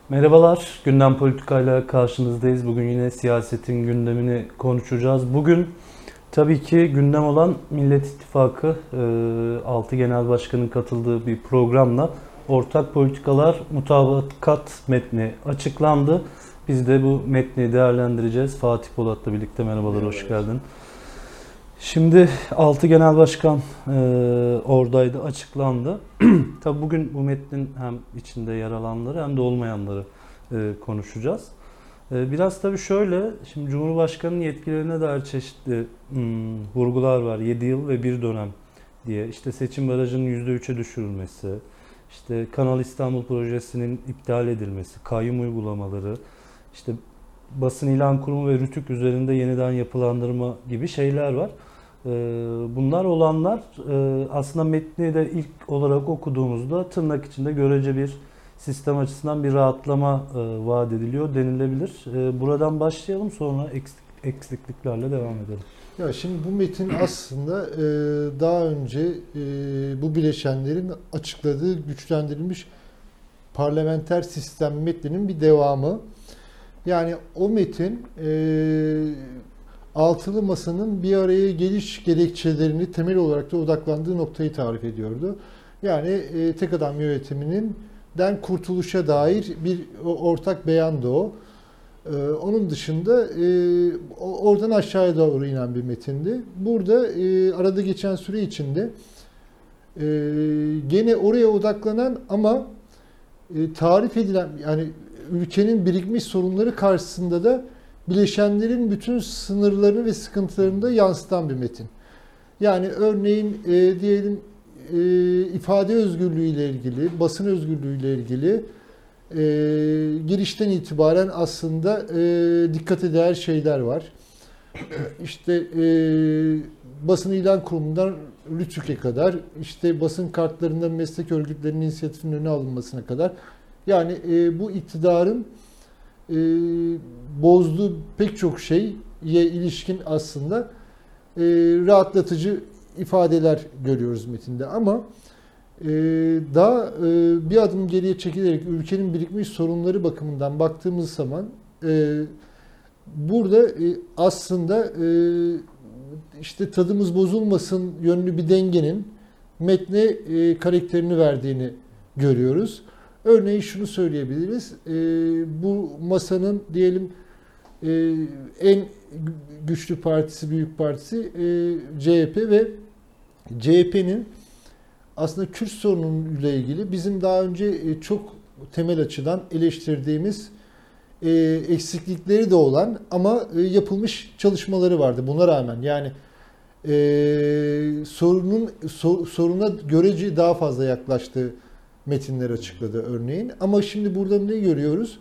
Merhabalar, Gündem Politika'yla karşınızdayız. Bugün yine siyasetin gündemini konuşacağız. Bugün tabii ki gündem olan Millet İttifakı 6 Genel Başkan'ın katıldığı bir programla ortak politikalar mutabakat metni açıklandı. Biz de bu metni değerlendireceğiz. Fatih Polat'la birlikte merhabalar, hoş geldin. Şimdi 6 Genel Başkan oradaydı, açıklandı. Tabii bugün bu metnin hem içinde yer alanları hem de olmayanları konuşacağız. Biraz tabii şöyle, şimdi Cumhurbaşkanı'nın yetkilerine dair çeşitli vurgular var. 7 yıl ve 1 dönem diye. İşte seçim barajının %3'e düşürülmesi, işte Kanal İstanbul projesinin iptal edilmesi, kayyum uygulamaları, işte basın ilan kurumu ve RTÜK üzerinde yeniden yapılandırma gibi şeyler var. Bunlar olanlar aslında metni de ilk olarak okuduğumuzda tırnak içinde görece bir sistem açısından bir rahatlama vaat ediliyor denilebilir. Buradan başlayalım, sonra eksikliklerle devam edelim. Ya şimdi bu metin aslında daha önce bu bileşenlerin açıkladığı güçlendirilmiş parlamenter sistem metninin bir devamı. Yani o metin altılı masanın bir araya geliş gerekçelerini temel olarak da odaklandığı noktayı tarif ediyordu. Yani tek adam yönetiminin kurtuluşa dair bir ortak beyandı o. Onun dışında oradan aşağıya doğru inen bir metindi. Burada arada geçen süre içinde gene oraya odaklanan ama tarif edilen, yani ülkenin birikmiş sorunları karşısında da bileşenlerin bütün sınırlarını ve sıkıntılarını da yansıtan bir metin. Yani örneğin diyelim ifade özgürlüğü ile ilgili, basın özgürlüğü ile ilgili girişten itibaren aslında dikkate değer şeyler var. İşte basın ilan kurumundan RTÜK'e kadar, işte basın kartlarında meslek örgütlerinin inisiyatifinin önüne alınmasına kadar. Yani bu iktidarın bozduğu pek çok şeye ilişkin aslında rahatlatıcı ifadeler görüyoruz metinde. Ama daha bir adım geriye çekilerek ülkenin birikmiş sorunları bakımından baktığımız zaman burada aslında işte tadımız bozulmasın yönlü bir dengenin metne karakterini verdiğini görüyoruz. Örneğin şunu söyleyebiliriz. Bu masanın diyelim en güçlü partisi, büyük partisi CHP ve CHP'nin aslında Kürt sorunuyla ilgili bizim daha önce çok temel açıdan eleştirdiğimiz eksiklikleri de olan ama yapılmış çalışmaları vardı buna rağmen. Yani soruna görece daha fazla yaklaştığı metinler açıkladı örneğin. Ama şimdi burada ne görüyoruz?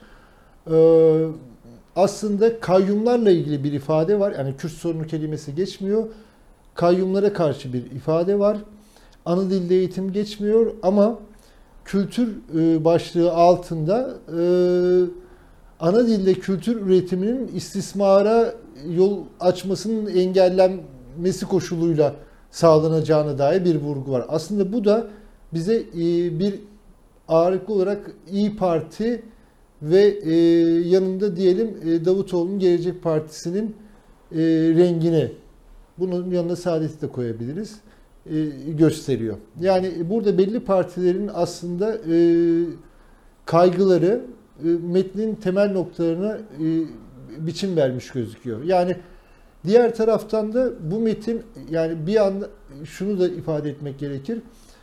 Aslında kayyumlarla ilgili bir ifade var. Yani Kürt sorunu kelimesi geçmiyor. Kayyumlara karşı bir ifade var. Ana dilde eğitim geçmiyor ama kültür başlığı altında ana dilde kültür üretiminin istismara yol açmasının engellenmesi koşuluyla sağlanacağına dair bir vurgu var. Aslında bu da bize bir ağırlıklı olarak İYİ Parti ve yanında diyelim Davutoğlu'nun Gelecek Partisi'nin rengini, bunun yanına Saadet'i de koyabiliriz, gösteriyor. Yani burada belli partilerin aslında kaygıları metnin temel noktalarına biçim vermiş gözüküyor. Yani diğer taraftan da bu metin, yani bir anda şunu da ifade etmek gerekir.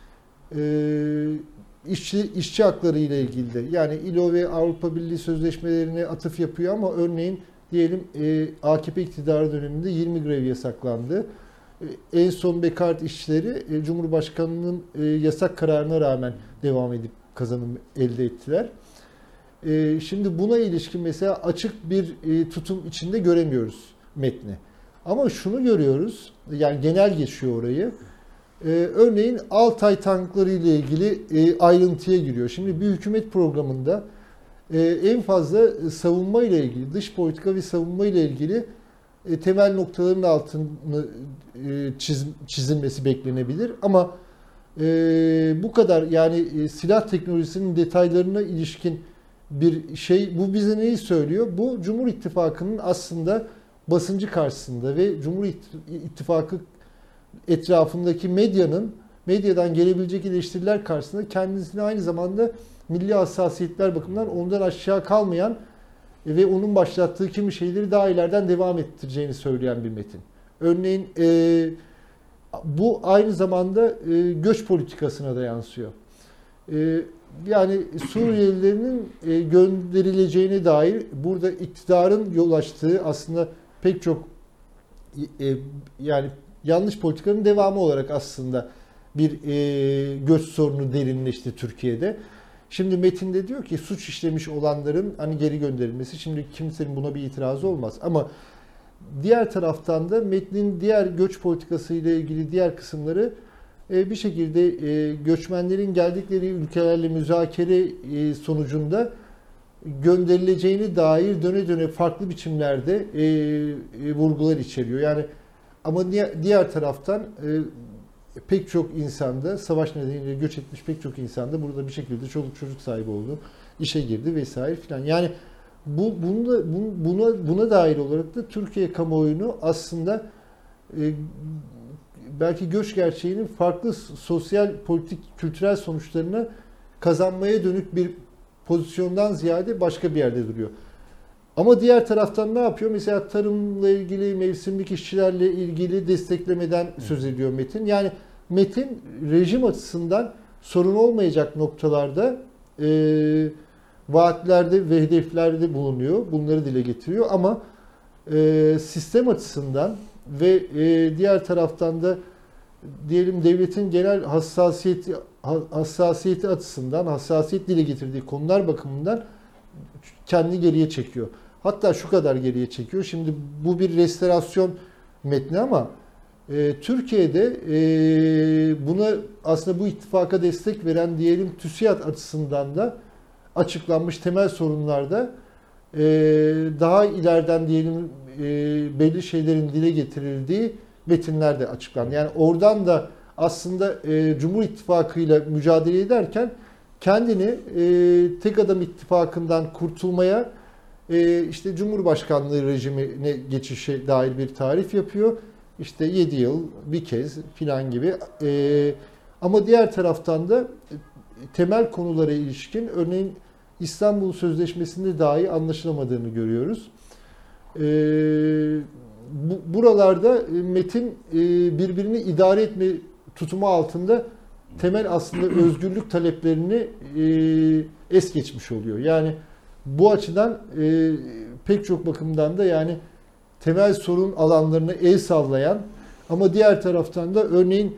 İşçi hakları ile ilgili de, yani İLO ve Avrupa Birliği sözleşmelerine atıf yapıyor ama örneğin diyelim AKP iktidarı döneminde 20 grev yasaklandı. En son Bekart işçileri Cumhurbaşkanı'nın yasak kararına rağmen devam edip kazanım elde ettiler. Şimdi buna ilişkin mesela açık bir tutum içinde göremiyoruz metni. Ama şunu görüyoruz, yani genel geçiyor orayı. Örneğin Altay tankları ile ilgili ayrıntıya giriyor. Şimdi bir hükümet programında en fazla savunma ile ilgili, dış politika ve savunma ile ilgili temel noktaların altını çizilmesi beklenebilir. Ama bu kadar, yani silah teknolojisinin detaylarına ilişkin bir şey. Bu bize neyi söylüyor? Bu Cumhur İttifakı'nın aslında basıncı karşısında ve Cumhur İttifakı etrafındaki medyadan gelebilecek eleştiriler karşısında kendisini aynı zamanda milli hassasiyetler bakımından ondan aşağı kalmayan ve onun başlattığı kimi şeyleri daha ileriden devam ettireceğini söyleyen bir metin. Örneğin bu aynı zamanda göç politikasına da yansıyor. Yani Suriyelilerin gönderileceğine dair burada iktidarın yol açtığı aslında pek çok yani yanlış politikanın devamı olarak aslında bir göç sorunu derinleşti Türkiye'de. Şimdi metinde diyor ki suç işlemiş olanların hani geri gönderilmesi. Şimdi kimsenin buna bir itirazı olmaz. Ama diğer taraftan da metnin diğer göç politikası ile ilgili diğer kısımları bir şekilde göçmenlerin geldikleri ülkelerle müzakere sonucunda gönderileceğine dair döne döne farklı biçimlerde vurgular içeriyor. Yani ama diğer taraftan pek çok insanda savaş nedeniyle göç etmiş pek çok insanda burada bir şekilde çoluk çocuk sahibi oldu, işe girdi vesaire filan. Yani buna dair olarak da Türkiye kamuoyunu aslında belki göç gerçeğinin farklı sosyal, politik, kültürel sonuçlarını kazanmaya dönük bir pozisyondan ziyade başka bir yerde duruyor. Ama diğer taraftan ne yapıyor? Mesela tarımla ilgili, mevsimlik işçilerle ilgili desteklemeden söz ediyor metin. Yani metin rejim açısından sorun olmayacak noktalarda vaatlerde ve hedeflerde bulunuyor. Bunları dile getiriyor ama sistem açısından ve diğer taraftan da diyelim devletin genel hassasiyeti açısından, hassasiyet dile getirdiği konular bakımından kendini geriye çekiyor. Hatta şu kadar geriye çekiyor. Şimdi bu bir restorasyon metni ama Türkiye'de buna aslında bu ittifaka destek veren diyelim TÜSİAD açısından da açıklanmış temel sorunlarda daha ileriden diyelim belli şeylerin dile getirildiği metinler de açıklandı. Yani oradan da aslında Cumhur İttifakı ile mücadele ederken kendini tek adam ittifakından kurtulmaya işte Cumhurbaşkanlığı rejimine geçişe dair bir tarif yapıyor. İşte 7 yıl bir kez filan gibi. Ama diğer taraftan da temel konulara ilişkin örneğin İstanbul Sözleşmesi'nde dahi anlaşılamadığını görüyoruz. Buralarda metin birbirini idare etme tutumu altında temel aslında özgürlük taleplerini es geçmiş oluyor. Yani bu açıdan pek çok bakımdan da yani temel sorun alanlarına el sallayan ama diğer taraftan da örneğin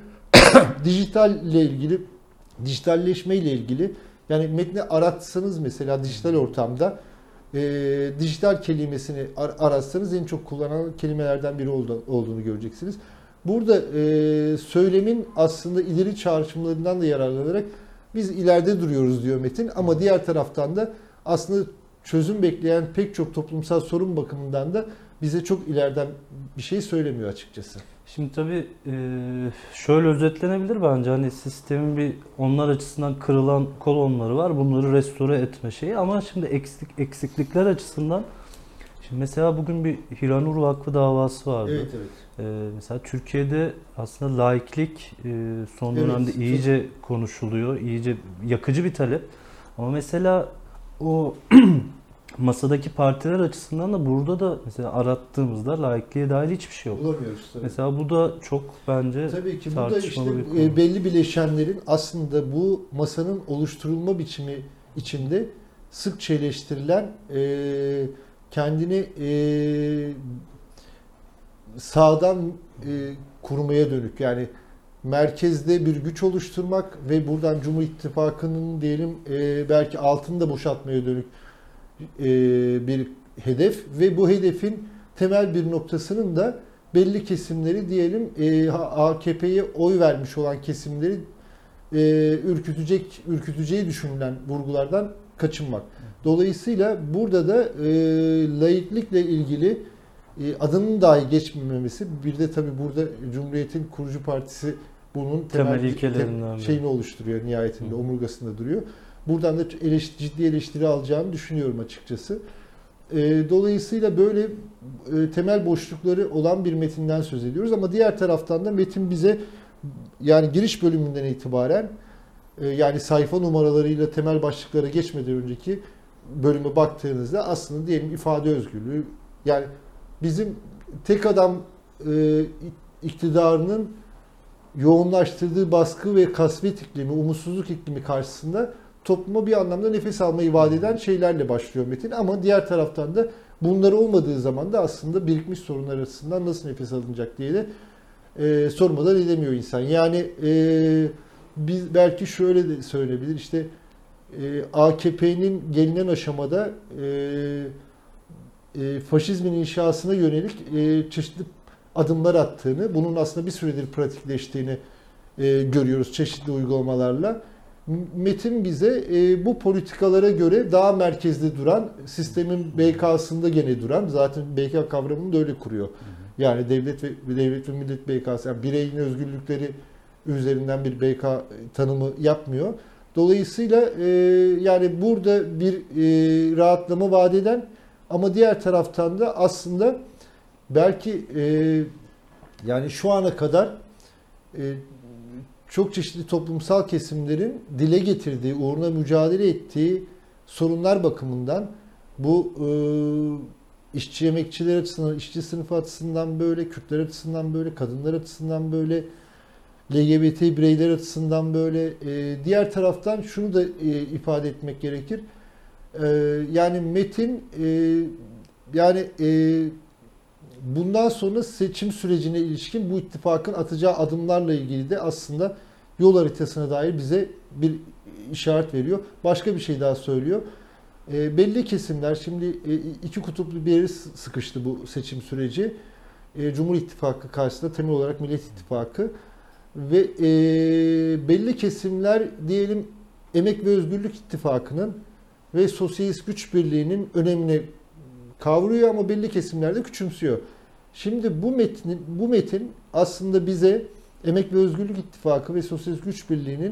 dijitalleşme ile ilgili yani metni aratsanız mesela dijital ortamda dijital kelimesini aratsanız en çok kullanılan kelimelerden biri olduğunu göreceksiniz. Burada söylemin aslında ileri çağrışımlarından da yararlanarak biz ileride duruyoruz diyor metin ama diğer taraftan da aslında çözüm bekleyen pek çok toplumsal sorun bakımından da bize çok ileriden bir şey söylemiyor açıkçası. Şimdi tabii şöyle özetlenebilir bence hani sistemin bir onlar açısından kırılan kolonları var. Bunları restore etme şeyi ama şimdi eksiklikler açısından şimdi mesela bugün bir Hiranur Vakfı davası vardı. Evet, evet. Mesela Türkiye'de aslında laiklik son dönemde iyice konuşuluyor. İyice yakıcı bir talep. Ama mesela o masadaki partiler açısından da burada da mesela arattığımızda laikliğe dair hiçbir şey yok. Bulamıyoruz tabii. Mesela bu da çok bence tabii ki bu da işte tartışmalı bir konu. belli bileşenlerin aslında bu masanın oluşturulma biçimi içinde sıkça eleştirilen kendini sağdan kurmaya dönük yani merkezde bir güç oluşturmak ve buradan Cumhur İttifakı'nın diyelim belki altını da boşaltmaya dönük bir hedef ve bu hedefin temel bir noktasının da belli kesimleri diyelim AKP'ye oy vermiş olan kesimleri ürküteceği düşünülen vurgulardan kaçınmak. Dolayısıyla burada da laiklikle ilgili adının dahi geçmemesi bir de tabii burada Cumhuriyet'in kurucu partisi bunun temel ilkelerinden şeyini oluşturuyor nihayetinde omurgasında duruyor. buradan da ciddi eleştiri alacağını düşünüyorum açıkçası. Dolayısıyla böyle temel boşlukları olan bir metinden söz ediyoruz ama diğer taraftan da metin bize yani giriş bölümünden itibaren yani sayfa numaralarıyla temel başlıklara geçmeden önceki bölüme baktığınızda aslında diyelim ifade özgürlüğü yani bizim tek adam iktidarının yoğunlaştırdığı baskı ve kasvet iklimi, umutsuzluk iklimi karşısında topluma bir anlamda nefes almayı vaat eden şeylerle başlıyor metin. Ama diğer taraftan da bunlar olmadığı zaman da aslında birikmiş sorunlar arasından nasıl nefes alınacak diye de sormadan edemiyor insan. Yani biz belki şöyle de söylenebilir işte AKP'nin gelinen aşamada faşizmin inşasına yönelik çeşitli adımlar attığını, bunun aslında bir süredir pratikleştiğini görüyoruz çeşitli uygulamalarla. Metin bize bu politikalara göre daha merkezde duran, sistemin BK'sında gene duran, zaten BK kavramını da öyle kuruyor. Yani devlet ve millet BK'sı, yani bireyin özgürlükleri üzerinden bir BK tanımı yapmıyor. Dolayısıyla yani burada bir rahatlama vaat eden ama diğer taraftan da aslında belki yani şu ana kadar çok çeşitli toplumsal kesimlerin dile getirdiği, uğruna mücadele ettiği sorunlar bakımından bu işçi emekçiler açısından, işçi sınıfı açısından böyle, Kürtler açısından böyle, kadınlar açısından böyle, LGBT bireyler açısından böyle. Diğer taraftan şunu da ifade etmek gerekir. Yani metin yani bundan sonra seçim sürecine ilişkin bu ittifakın atacağı adımlarla ilgili de aslında yol haritasına dair bize bir işaret veriyor. Başka bir şey daha söylüyor. Belli kesimler şimdi iki kutuplu bir yere sıkıştı bu seçim süreci. Cumhur İttifakı karşısında temel olarak Millet İttifakı ve belli kesimler diyelim Emek ve Özgürlük İttifakı'nın ve Sosyalist Güç Birliği'nin önemini kavruyor ama belli kesimlerde küçümsüyor. Şimdi bu metin aslında bize Emek ve Özgürlük İttifakı ve Sosyalist Güç Birliği'nin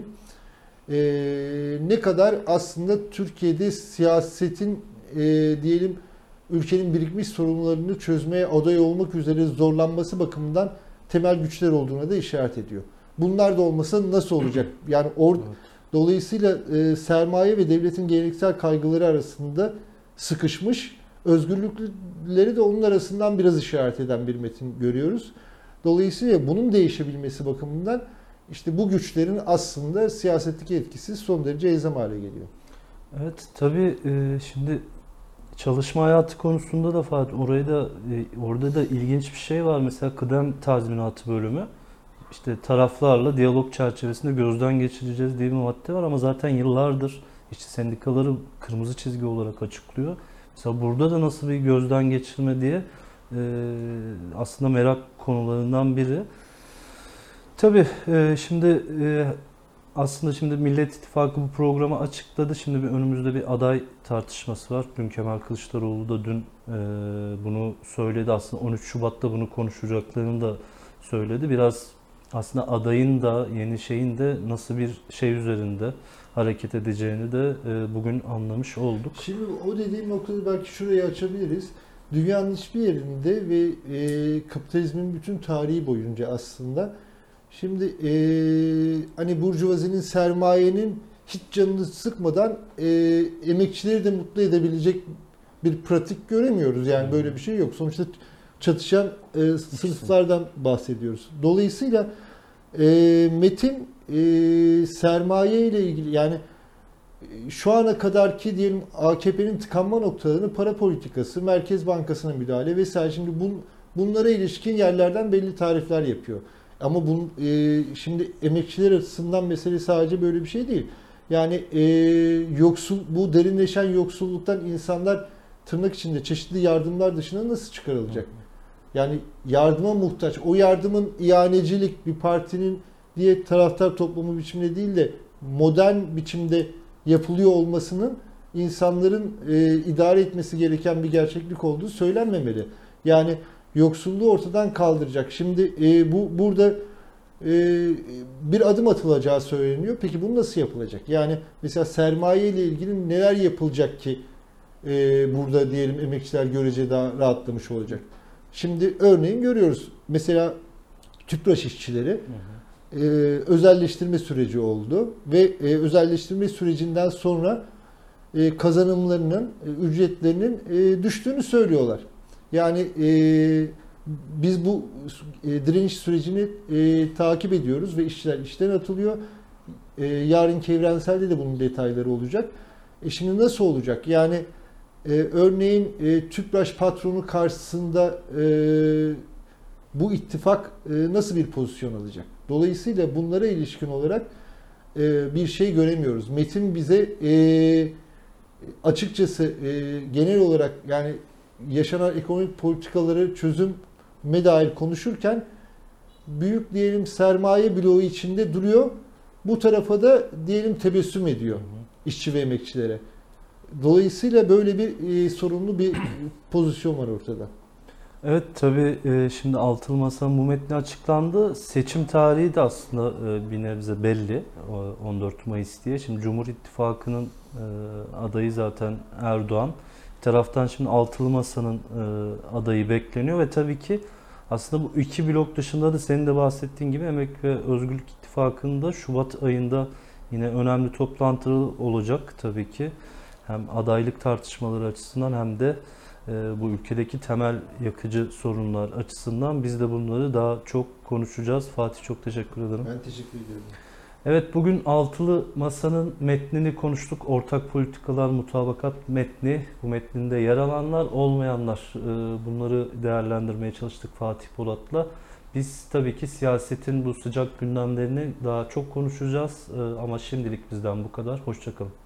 ne kadar aslında Türkiye'de siyasetin diyelim ülkenin birikmiş sorunlarını çözmeye aday olmak üzere zorlanması bakımından temel güçler olduğuna da işaret ediyor. Bunlar da olmasa nasıl olacak? Yani dolayısıyla sermaye ve devletin geleneksel kaygıları arasında sıkışmış, özgürlükleri de onun arasından biraz işaret eden bir metin görüyoruz. Dolayısıyla bunun değişebilmesi bakımından işte bu güçlerin aslında siyasetteki etkisi son derece elzem hale geliyor. Evet, tabii şimdi çalışma hayatı konusunda da Fatih, orada da ilginç bir şey var. Mesela kıdem tazminatı bölümü. İşte taraflarla diyalog çerçevesinde gözden geçireceğiz diye bir madde var ama zaten yıllardır işçi sendikaları kırmızı çizgi olarak açıklıyor. Mesela burada da nasıl bir gözden geçirme diye aslında merak konularından biri. Tabii şimdi aslında Millet İttifakı bu programı açıkladı. Şimdi önümüzde bir aday tartışması var. Dün Kemal Kılıçdaroğlu da bunu söyledi. Aslında 13 Şubat'ta bunu konuşacaklarını da söyledi. Biraz aslında adayın da yeni şeyin de nasıl bir şey üzerinde hareket edeceğini de bugün anlamış olduk. Şimdi o dediğim noktada belki şurayı açabiliriz. Dünyanın hiçbir yerinde ve kapitalizmin bütün tarihi boyunca aslında şimdi hani burjuvazinin, sermayenin hiç canını sıkmadan emekçileri de mutlu edebilecek bir pratik göremiyoruz. Yani böyle bir şey yok. Sonuçta çatışan sınıflardan bahsediyoruz. Dolayısıyla metin sermaye ile ilgili yani şu ana kadarki diyelim AKP'nin tıkanma noktalarını para politikası, Merkez Bankası'na müdahale vesaire. Şimdi bunlara ilişkin yerlerden belli tarifler yapıyor. Ama şimdi emekçiler açısından mesele sadece böyle bir şey değil. Yani bu derinleşen yoksulluktan insanlar tırnak içinde çeşitli yardımlar dışında nasıl çıkarılacak? Yani yardıma muhtaç. O yardımın ihanecilik bir partinin diye taraftar toplumu biçiminde değil de modern biçimde yapılıyor olmasının insanların idare etmesi gereken bir gerçeklik olduğu söylenmemeli. Yani yoksulluğu ortadan kaldıracak. Şimdi burada bir adım atılacağı söyleniyor. Peki bu nasıl yapılacak? Yani mesela sermaye ile ilgili neler yapılacak ki burada diyelim emekçiler görece daha rahatlamış olacak? Şimdi örneğin görüyoruz. Mesela tüpraş işçileri özelleştirme süreci oldu ve özelleştirme sürecinden sonra kazanımlarının, ücretlerinin düştüğünü söylüyorlar. Yani biz bu direniş sürecini takip ediyoruz ve işçiler işten atılıyor. Yarınki evrenselde de bunun detayları olacak. Şimdi nasıl olacak? Yani örneğin tüpraş patronu karşısında bu ittifak nasıl bir pozisyon alacak? Dolayısıyla bunlara ilişkin olarak bir şey göremiyoruz. Metin bize açıkçası genel olarak yani yaşanan ekonomik politikaları çözüme dair konuşurken büyük diyelim sermaye bloğu içinde duruyor. Bu tarafa da diyelim tebessüm ediyor işçi ve emekçilere. Dolayısıyla böyle bir sorunlu bir pozisyon var ortada. Evet tabii şimdi Altılı Masa'nın bu metni açıklandı. Seçim tarihi de aslında bir nebze belli. 14 Mayıs diye. Şimdi Cumhur İttifakı'nın adayı zaten Erdoğan. Bir taraftan şimdi Altılı Masa'nın adayı bekleniyor ve tabii ki aslında bu iki blok dışında da senin de bahsettiğin gibi Emek ve Özgürlük İttifakı'nda Şubat ayında yine önemli toplantıları olacak tabii ki. Hem adaylık tartışmaları açısından hem de bu ülkedeki temel yakıcı sorunlar açısından biz de bunları daha çok konuşacağız. Fatih çok teşekkür ederim. Ben teşekkür ediyorum. Evet bugün Altılı Masa'nın metnini konuştuk. Ortak politikalar mutabakat metni. Bu metninde yer alanlar, olmayanlar. Bunları değerlendirmeye çalıştık Fatih Polat'la. Biz tabii ki siyasetin bu sıcak gündemlerini daha çok konuşacağız. Ama şimdilik bizden bu kadar. Hoşça kalın.